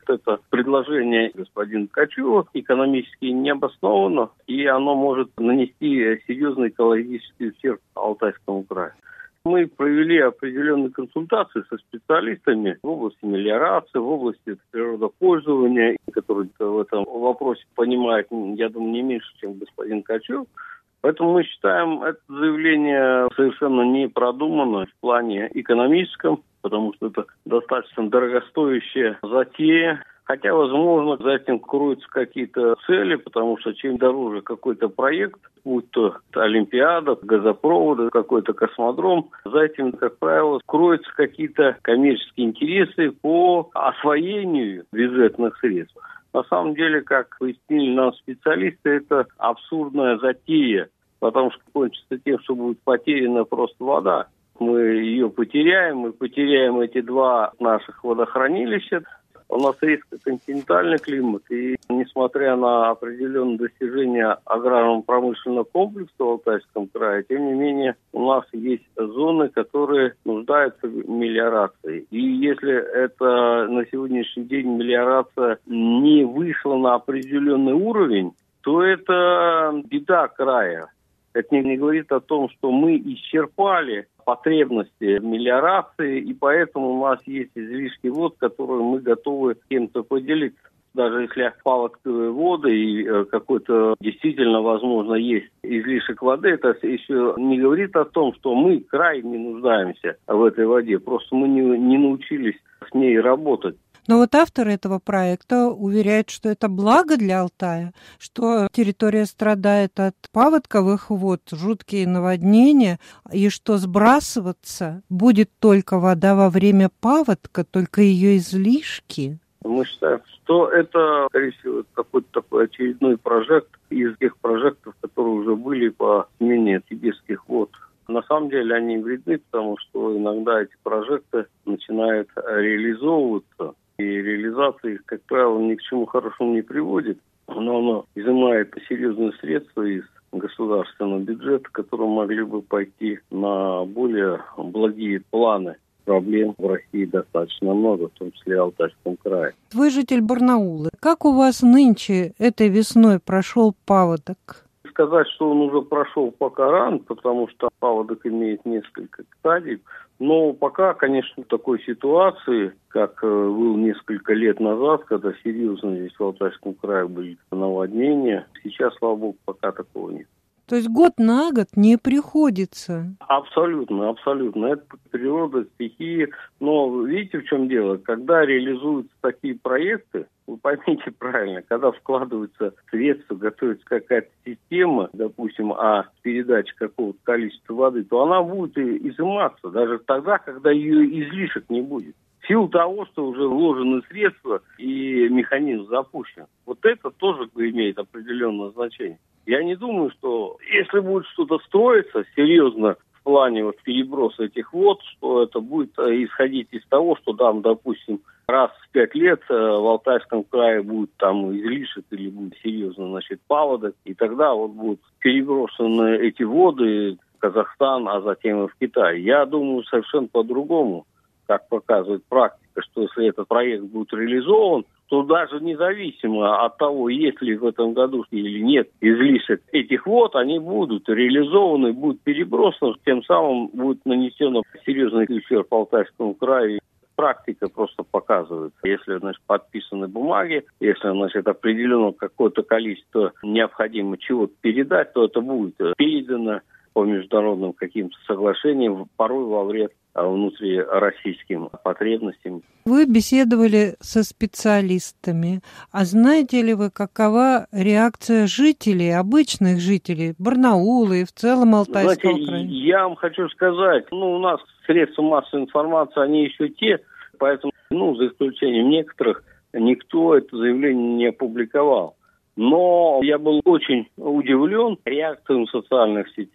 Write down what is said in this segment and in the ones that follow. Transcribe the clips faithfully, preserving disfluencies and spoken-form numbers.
Это предложение господина Ткачева экономически не обосновано, и оно может нанести серьезный экологический ущерб Алтайскому краю. Мы провели определенные консультации со специалистами в области мелиорации, в области природопользования, которые в этом вопросе понимают, я думаю, не меньше, чем господин Ткачев. Поэтому мы считаем это заявление совершенно не продуманное в плане экономическом, потому что это достаточно дорогостоящая затея. Хотя, возможно, за этим кроются какие-то цели, потому что чем дороже какой-то проект, будь то олимпиада, газопроводы, какой-то космодром, за этим, как правило, кроются какие-то коммерческие интересы по освоению бюджетных средств. На самом деле, как пояснили нам специалисты, это абсурдная затея, потому что кончится тем, что будет потеряна просто вода. Мы ее потеряем, мы потеряем эти два наших водохранилища. У нас резко континентальный климат, и несмотря на определенные достижения аграрно-промышленного комплекса в Алтайском крае, тем не менее у нас есть зоны, которые нуждаются в мелиорации. И если это на сегодняшний день мелиорация не вышла на определенный уровень, то это беда края. Это не говорит о том, что мы исчерпали потребности в мелиорации, и поэтому у нас есть излишки вод, которые мы готовы с кем-то поделиться. Даже если паводковые воды и какой-то действительно, возможно, есть излишек воды, это еще не говорит о том, что мы крайне нуждаемся в этой воде. Просто мы не, не научились с ней работать. Но вот авторы этого проекта уверяют, что это благо для Алтая, что территория страдает от паводковых вод, жуткие наводнения, и что сбрасываться будет только вода во время паводка, только ее излишки. Мы считаем, что это, скорее всего, какой-то такой очередной прожект из тех прожектов, которые уже были по смене сибирских вод. На самом деле они вредны, потому что иногда эти прожекты начинают реализовываться, и реализация их, как правило, ни к чему хорошему не приводит. Но оно изымает серьезные средства из государственного бюджета, которые могли бы пойти на более благие планы. Проблем в России достаточно много, в том числе и в Алтайском крае. Вы житель Барнаула. Как у вас нынче этой весной прошел паводок? Сказать, что он уже прошел пока рано, потому что паводок имеет несколько стадий. Но пока, конечно, в такой ситуации, как был несколько лет назад, когда серьезно здесь в Алтайском крае были наводнения, сейчас, слава богу, пока такого нет. То есть год на год не приходится? Абсолютно, абсолютно. Это природа, стихия. Но видите, в чем дело? Когда реализуются такие проекты, вы поймите правильно, когда вкладываются средства, готовится какая-то система, допустим, о передаче какого-то количества воды, то она будет изыматься даже тогда, когда ее излишек не будет. В силу того, что уже вложены средства и механизм запущен. Вот это тоже имеет определенное значение. Я не думаю, что если будет что-то строиться серьезно в плане вот переброса этих вод, что это будет исходить из того, что там, допустим, раз в пять лет в Алтайском крае будет там излишек или будет серьезно, значит, паводок, и тогда вот будут переброшены эти воды в Казахстан, а затем и в Китай. Я думаю совершенно по-другому, как показывает практика, что если этот проект будет реализован, то даже независимо от того, есть ли в этом году или нет излишек этих вод, они будут реализованы, будут перебросаны, тем самым будет нанесено серьезный ущерб Алтайскому краю. Практика просто показывает, если, значит, подписаны бумаги, если, значит, определено какое-то количество необходимо чего-то передать, то это будет передано по международным каким-то соглашениям, порой во вред внутрироссийским потребностям. Вы беседовали со специалистами. А знаете ли вы, какова реакция жителей, обычных жителей Барнаула и в целом Алтайского Знаете, края? Я вам хочу сказать, ну, у нас средства массовой информации, они еще те, поэтому, ну, за исключением некоторых, никто это заявление не опубликовал. Но я был очень удивлен реакцией в социальных сетях.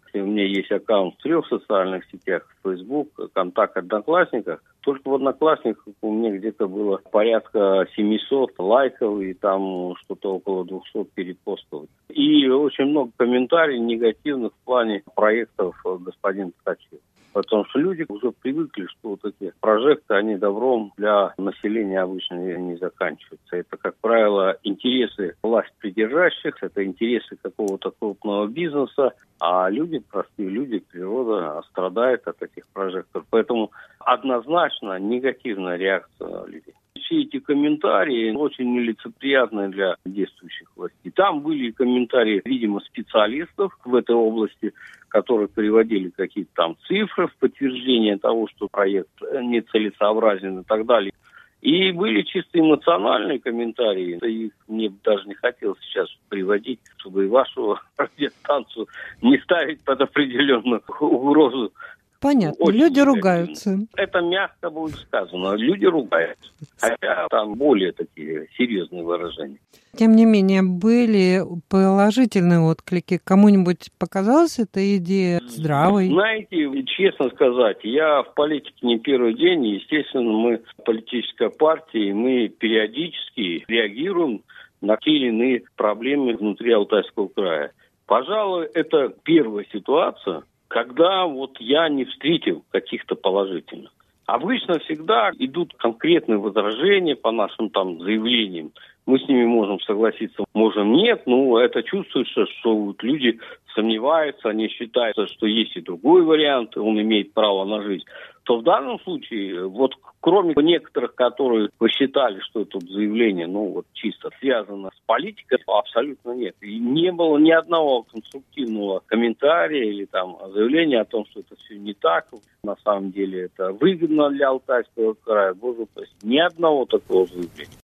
У меня есть аккаунт в трех социальных сетях: Facebook, Контакт, Одноклассниках. Только в Одноклассниках у меня где-то было порядка семьсот лайков и там что-то около двухсот перепостов. И очень много комментариев негативных в плане проектов господина Ткачева. Потому что люди уже привыкли, что вот эти прожекты, они добром для населения обычно не заканчиваются. Это, как правило, интересы власть придержащих, это интересы какого-то крупного бизнеса, а люди, простые люди, природа страдает от этих прожекторов. Поэтому однозначно негативная реакция людей. Все эти комментарии очень нелицеприятны для действующих властей. Там были комментарии, видимо, специалистов в этой области, которые приводили какие-то там цифры в подтверждение того, что проект нецелесообразен и так далее. И были чисто эмоциональные комментарии. Их мне даже не хотелось сейчас приводить, чтобы и вашу радиостанцию не ставить под определенную угрозу. Понятно, очень люди негативно ругаются. Это мягко будет сказано. Люди ругаются. Хотя там более такие серьезные выражения. Тем не менее, были положительные отклики. Кому-нибудь показалась эта идея здравой? Знаете, честно сказать, я в политике не первый день. И, естественно, мы политическая партия, и мы периодически реагируем на те или иные проблемы внутри Алтайского края. Пожалуй, это первая ситуация, когда вот я не встретил каких-то положительных. Обычно всегда идут конкретные возражения по нашим там заявлениям. Мы с ними можем согласиться, можем нет, но это чувствуется, что вот люди сомневаются, они считают, что есть и другой вариант, он имеет право на жизнь. То в данном случае, вот кроме некоторых, которые посчитали, что это заявление, ну вот чисто связано с политикой, абсолютно нет. И не было ни одного конструктивного комментария или там заявления о том, что это все не так. На самом деле это выгодно для Алтайского края. Боже упаси, ни одного такого заявления.